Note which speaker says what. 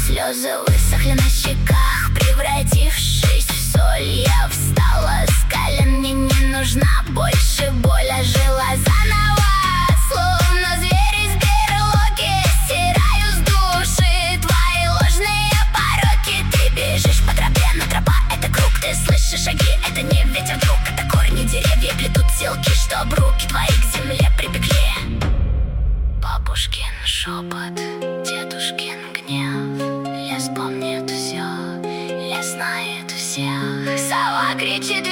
Speaker 1: Слезы высохли на щеках, превратившись в соль. Я встала с колен, мне не нужна больше боль, а жила заново, словно зверь из берлоги. Стираю с души твои ложные пороки. Ты бежишь по тропе, но тропа — это круг. Ты слышишь шаги, это не ветер вдруг, это корни деревьев плетут силки, чтоб руки твои к земле припекли. Бабушкин шепот, дедушкин гнев. Лес помнит все, лес знает всех. Сова кричит